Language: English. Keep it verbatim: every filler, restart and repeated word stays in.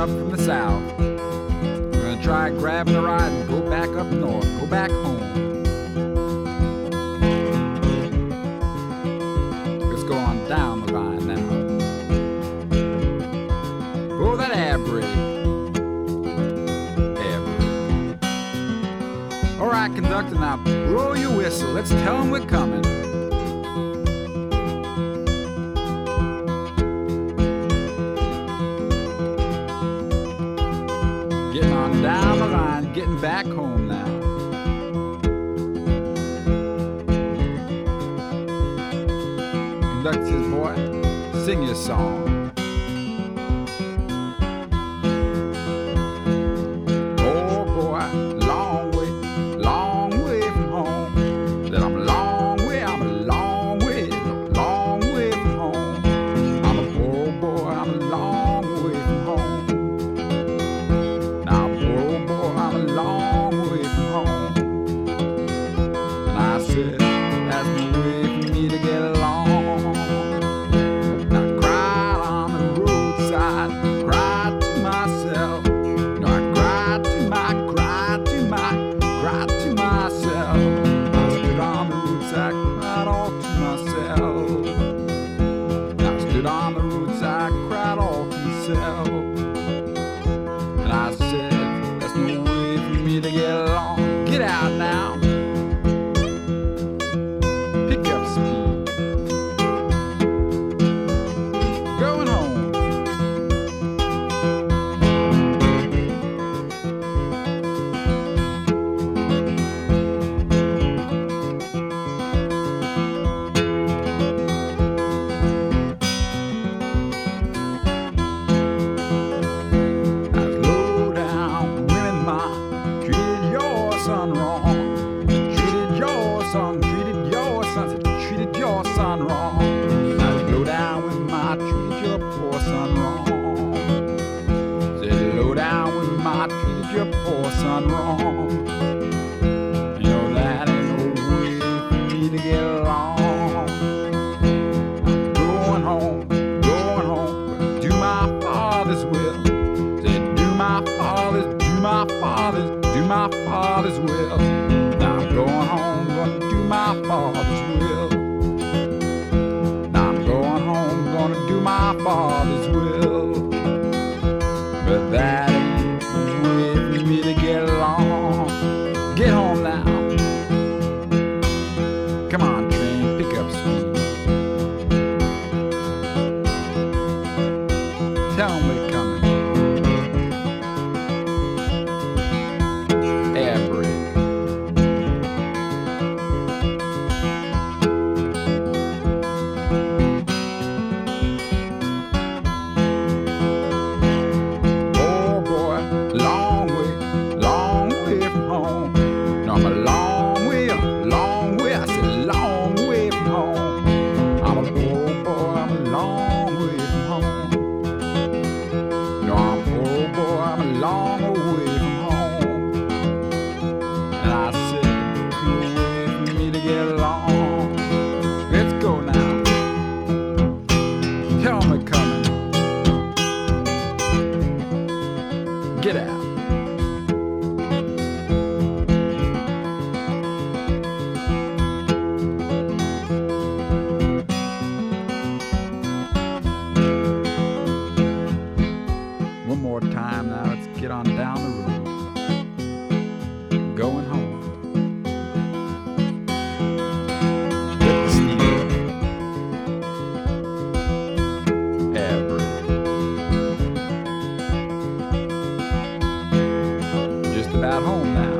up from the south. I'm gonna try grabbing a ride and go back up north, go back home. Let's go on down the line now. Blow that air brake. Air brake. All right, conductor, now blow your whistle. Let's tell them we're coming. Getting on down the line, getting back home now. Conductor says, boy, sing your song. Oh boy, long way, long way from home. That I'm a long way, I'm a long way, long way from home. I'm a poor boy, I'm a long way from home. Now poor old boy, I'm a long way from home. And I said, that's the way for me to get along. On the roots I cried all to myself. And I said, there's no way for me to get along. Get out now. Pick up speed. Going home. Son wrong, treated your son, treated your son, treated your son wrong. Now low down with my treated your poor son wrong. Said low down with my treated your poor son wrong. You know that ain't no way for me to get along. I'm going home, going home, do my father's will. Said do my father's, do my father's. Do my father's will. Now I'm going home, gonna do my father's will. Now I'm going home, gonna do my father's will. But that ain't the way for me to get along. Get home now. Come on, train, pick up speed. Tell 'em we're coming. Air brake. Oh boy, long way, long way from home. No, I'm a long way, a long way, I said long way from home. I'm a poor boy, I'm a long way from home. No, I'm a poor boy, I'm a long way from home. And I said, no way for me to get along. Let's go now. Tell 'em we're coming. Get out. One more time now, let's get on down the road. Going home. Get the steel. Air brake. Just about home now.